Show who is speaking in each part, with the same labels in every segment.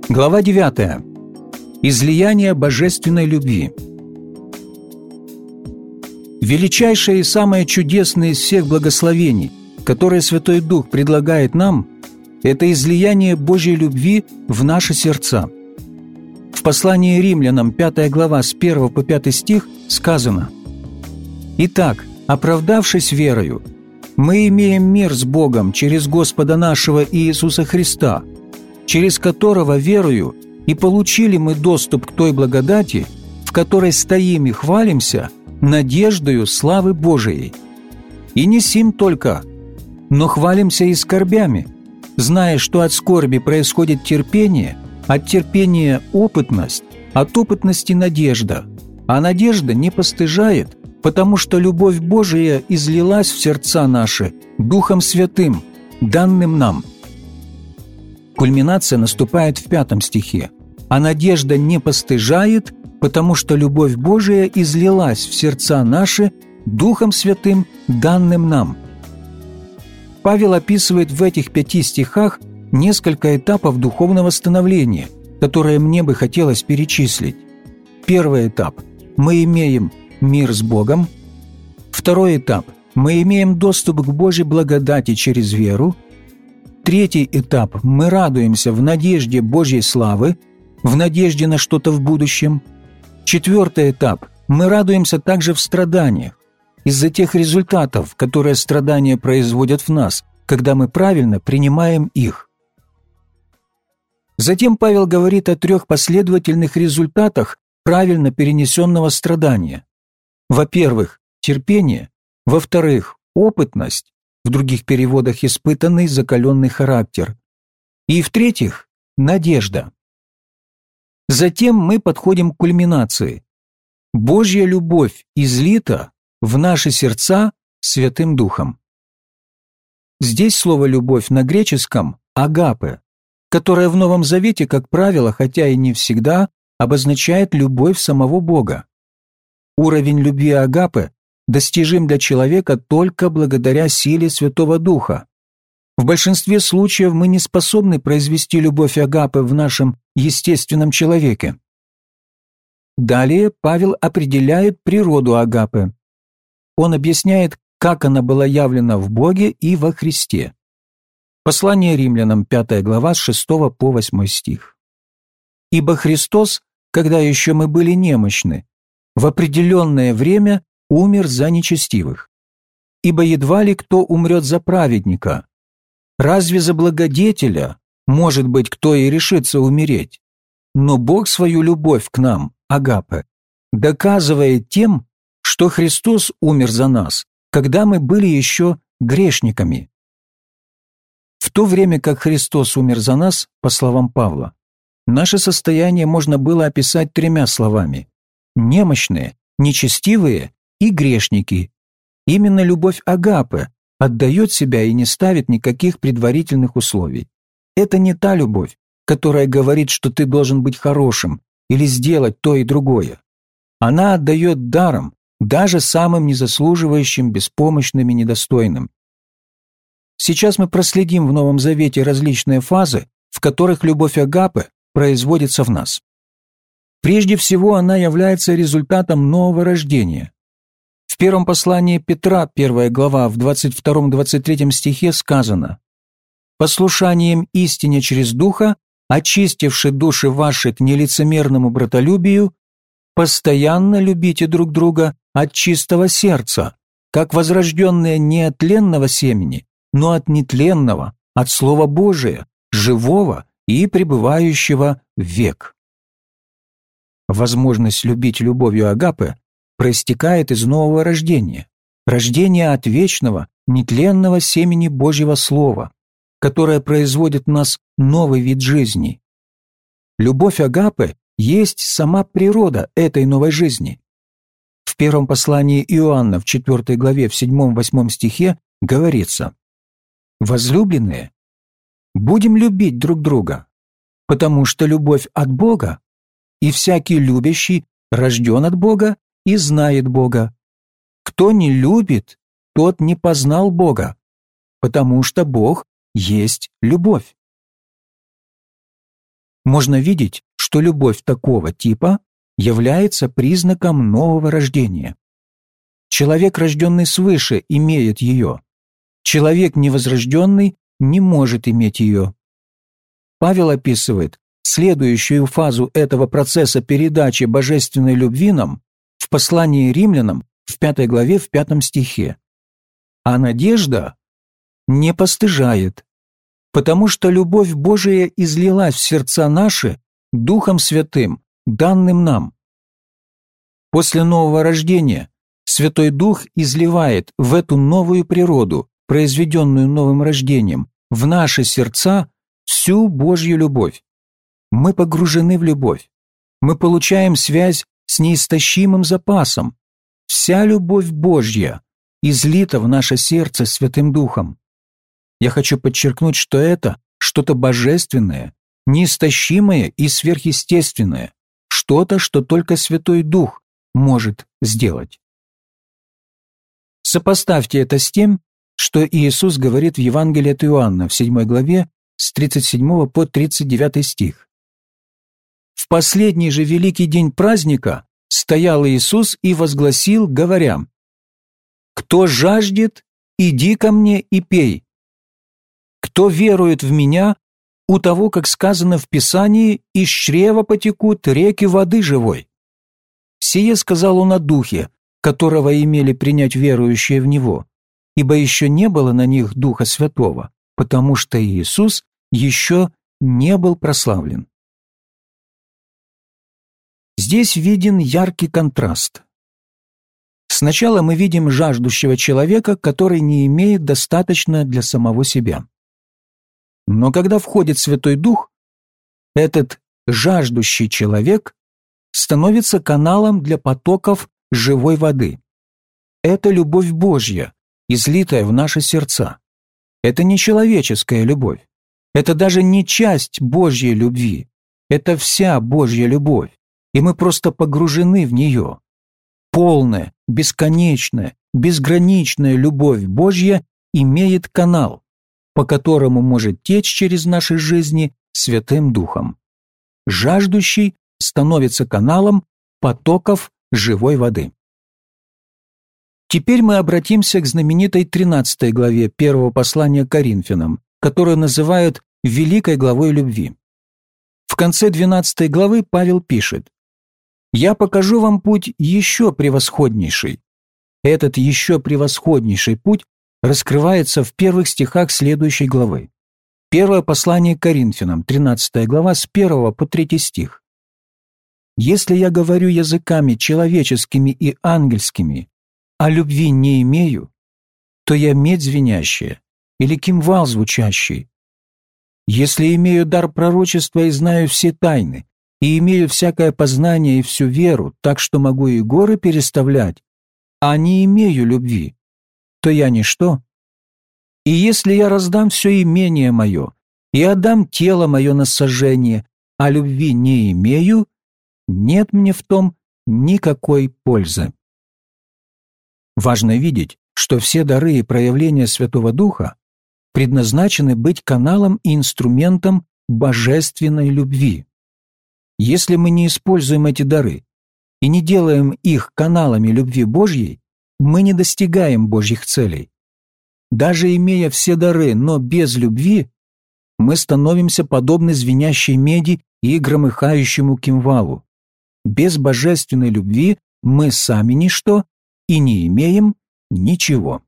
Speaker 1: Глава 9. Излияние божественной любви. Величайшее и самое чудесное из всех благословений, которое Святой Дух предлагает нам, это излияние Божьей любви в наши сердца. В послании Римлянам, 5 глава, с 1 по 5 стих сказано: «Итак, оправдавшись верою, мы имеем мир с Богом через Господа нашего Иисуса Христа, через которого верою и получили мы доступ к той благодати, в которой стоим и хвалимся надеждою славы Божией. И не сим только, но хвалимся и скорбями, зная, что от скорби происходит терпение, от терпения опытность, от опытности надежда, а надежда не постыжает, потому что любовь Божия излилась в сердца наши Духом Святым, данным нам». Кульминация наступает в 5 стихе. «А надежда не постыжает, потому что любовь Божия излилась в сердца наши Духом Святым, данным нам». Павел описывает в этих 5 стихах несколько этапов духовного становления, которые мне бы хотелось перечислить. Первый этап – мы имеем мир с Богом. Второй этап – мы имеем доступ к Божьей благодати через веру. Третий этап – мы радуемся в надежде Божьей славы, в надежде на что-то в будущем. Четвертый этап – мы радуемся также в страданиях, из-за тех результатов, которые страдания производят в нас, когда мы правильно принимаем их. Затем Павел говорит о 3 последовательных результатах правильно перенесенного страдания. Во-первых, терпение, во-вторых, опытность, в других переводах испытанный, закаленный характер, и в-третьих, надежда. Затем мы подходим к кульминации. Божья любовь излита в наши сердца Святым Духом. Здесь слово «любовь» на греческом «агапе», которое в Новом Завете, как правило, хотя и не всегда, обозначает любовь самого Бога. Уровень любви агапе достижим для человека только благодаря силе Святого Духа. В большинстве случаев мы не способны произвести любовь агапе в нашем естественном человеке. Далее Павел определяет природу агапе. Он объясняет, как она была явлена в Боге и во Христе. Послание Римлянам, 5 глава, с 6 по 8 стих. «Ибо Христос, когда еще мы были немощны, в определенное время умер за нечестивых. Ибо едва ли кто умрет за праведника. Разве за благодетеля, может быть, кто и решится умереть? Но Бог свою любовь к нам, агапе, доказывает тем, что Христос умер за нас, когда мы были еще грешниками». В то время как Христос умер за нас, по словам Павла, наше состояние можно было описать 3 словами: немощные, нечестивые и грешники. Именно любовь агапе отдает себя и не ставит никаких предварительных условий. Это не та любовь, которая говорит, что ты должен быть хорошим или сделать то и другое. Она отдает даром, даже самым незаслуживающим, беспомощным и недостойным. Сейчас мы проследим в Новом Завете различные фазы, в которых любовь агапе производится в нас. Прежде всего, она является результатом нового рождения. В первом послании Петра, 1 глава, в 22-23 стихе сказано: «Послушанием истине через Духа, очистивши души ваши к нелицемерному братолюбию, постоянно любите друг друга от чистого сердца, как возрожденные не от тленного семени, но от нетленного, от Слова Божия, живого и пребывающего век». Возможность любить любовью агапе проистекает из нового рождения, рождения от вечного, нетленного семени Божьего Слова, которое производит в нас новый вид жизни. Любовь агапе есть сама природа этой новой жизни. В первом послании Иоанна, в 4 главе, в 7-8 стихе говорится: «Возлюбленные, будем любить друг друга, потому что любовь от Бога, и всякий любящий рожден от Бога и знает Бога. Кто не любит, тот не познал Бога, потому что Бог есть любовь». можно видеть, что любовь такого типа является признаком нового рождения. Человек, рожденный свыше, имеет ее. Человек невозрожденный не может иметь ее. Павел описывает следующую фазу этого процесса передачи божественной любви нам в послании римлянам в 5 главе, в 5 стихе. А надежда не постыжает, потому что любовь Божия излилась в сердца наши Духом Святым, данным нам. После нового рождения Святой Дух изливает в эту новую природу, произведенную новым рождением, в наши сердца всю Божью любовь. Мы погружены в любовь. Мы получаем связь с неистощимым запасом. Вся любовь Божья излита в наше сердце Святым Духом. Я хочу подчеркнуть, что это что-то божественное, неистощимое и сверхъестественное, что-то, что только Святой Дух может сделать. Сопоставьте это с тем, что Иисус говорит в Евангелии от Иоанна в 7 главе с 37 по 39 стих. «В последний же великий день праздника стоял Иисус и возгласил, говоря: „Кто жаждет, иди ко мне и пей. Кто верует в Меня, у того, как сказано в Писании, из чрева потекут реки воды живой“. Сие сказал Он о Духе, которого имели принять верующие в Него, ибо еще не было на них Духа Святого, потому что Иисус еще не был прославлен. Здесь виден яркий контраст. Сначала мы видим жаждущего человека, который не имеет достаточно для самого себя. Но когда входит Святой Дух, этот жаждущий человек становится каналом для потоков живой воды. Это любовь Божья, излитая в наши сердца. Это не человеческая любовь. Это даже не часть Божьей любви. Это вся Божья любовь, и мы просто погружены в нее. Полная, бесконечная, безграничная любовь Божья имеет канал, по которому может течь через наши жизни Святым Духом. Жаждущий становится каналом потоков живой воды. Теперь мы обратимся к знаменитой 13 главе первого послания к Коринфянам, которую называют «Великой главой любви». В конце 12 главы Павел пишет: «Я покажу вам путь еще превосходнейший». Этот еще превосходнейший путь раскрывается в первых стихах следующей главы. Первое послание к Коринфянам, 13 глава, с 1 по 3 стих. «Если я говорю языками человеческими и ангельскими, а любви не имею, то я медь звенящая или кимвал звучащий. Если имею дар пророчества и знаю все тайны, и имею всякое познание и всю веру, так что могу и горы переставлять, а не имею любви, то я ничто. И если я раздам все имение мое и отдам тело мое на сожжение, а любви не имею, нет мне в том никакой пользы». Важно видеть, что все дары и проявления Святого Духа предназначены быть каналом и инструментом божественной любви. Если мы не используем эти дары и не делаем их каналами любви Божьей, мы не достигаем Божьих целей. Даже имея все дары, но без любви, мы становимся подобны звенящей меди и громыхающему кимвалу. Без божественной любви мы сами ничто и не имеем ничего.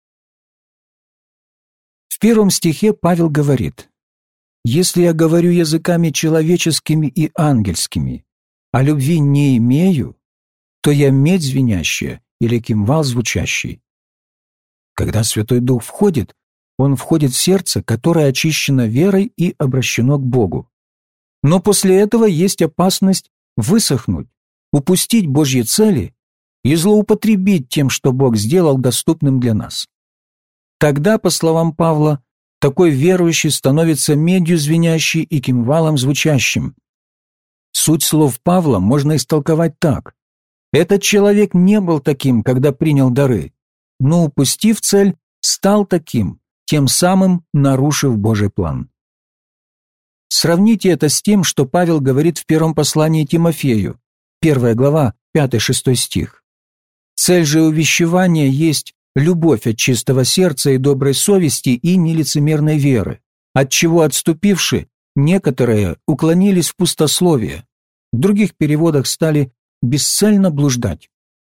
Speaker 1: В 1 стихе Павел говорит: «Если я говорю языками человеческими и ангельскими, а любви не имею, то я медь звенящая или кимвал звучащий». Когда Святой Дух входит, Он входит в сердце, которое очищено верой и обращено к Богу. Но после этого есть опасность высохнуть, упустить Божьи цели и злоупотребить тем, что Бог сделал доступным для нас. Тогда, по словам Павла, такой верующий становится медью звенящей и кимвалом звучащим. Суть слов Павла можно истолковать так: этот человек не был таким, когда принял дары, но, упустив цель, стал таким, тем самым нарушив Божий план. Сравните это с тем, что Павел говорит в первом послании Тимофею, 1 глава, 5-6 стих. Цель же увещевания есть любовь от чистого сердца и доброй совести и нелицемерной веры, от чего отступивши, некоторые уклонились в пустословие, в других переводах стали бесцельно блуждать.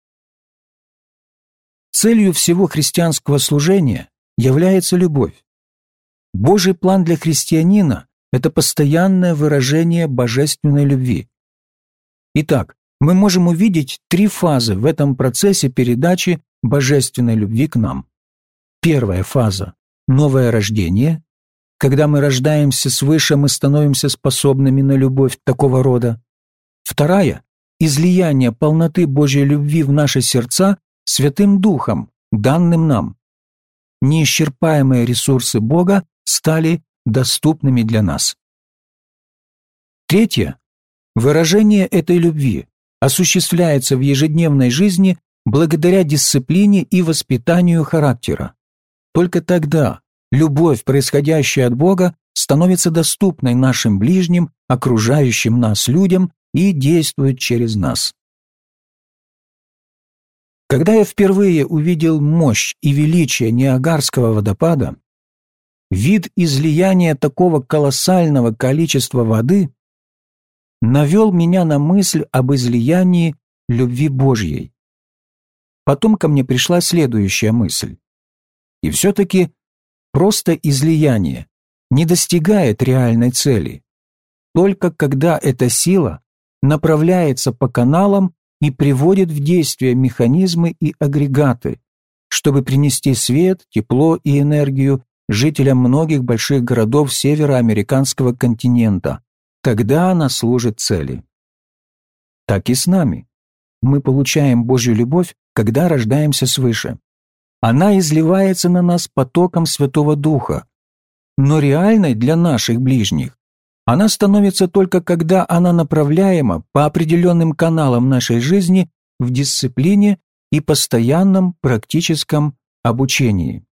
Speaker 1: Целью всего христианского служения является любовь. Божий план для христианина – это постоянное выражение божественной любви. Итак, мы можем увидеть 3 фазы в этом процессе передачи божественной любви к нам. Первая фаза – новое рождение. Когда мы рождаемся свыше, мы становимся способными на любовь такого рода. Вторая – излияние полноты Божьей любви в наши сердца Святым Духом, данным нам. Неисчерпаемые ресурсы Бога стали доступными для нас. Третье – выражение этой любви осуществляется в ежедневной жизни благодаря дисциплине и воспитанию характера. Только тогда любовь, происходящая от Бога, становится доступной нашим ближним, окружающим нас людям и действует через нас. Когда я впервые увидел мощь и величие Ниагарского водопада, вид излияния такого колоссального количества воды навел меня на мысль об излиянии любви Божьей. Потом ко мне пришла следующая мысль. И все-таки просто излияние не достигает реальной цели, только когда эта сила направляется по каналам и приводит в действие механизмы и агрегаты, чтобы принести свет, тепло и энергию жителям многих больших городов североамериканского континента. Тогда она служит цели. Так и с нами. Мы получаем Божью любовь, когда рождаемся свыше. Она изливается на нас потоком Святого Духа, но реальной для наших ближних она становится только когда она направляема по определенным каналам нашей жизни в дисциплине и постоянном практическом обучении.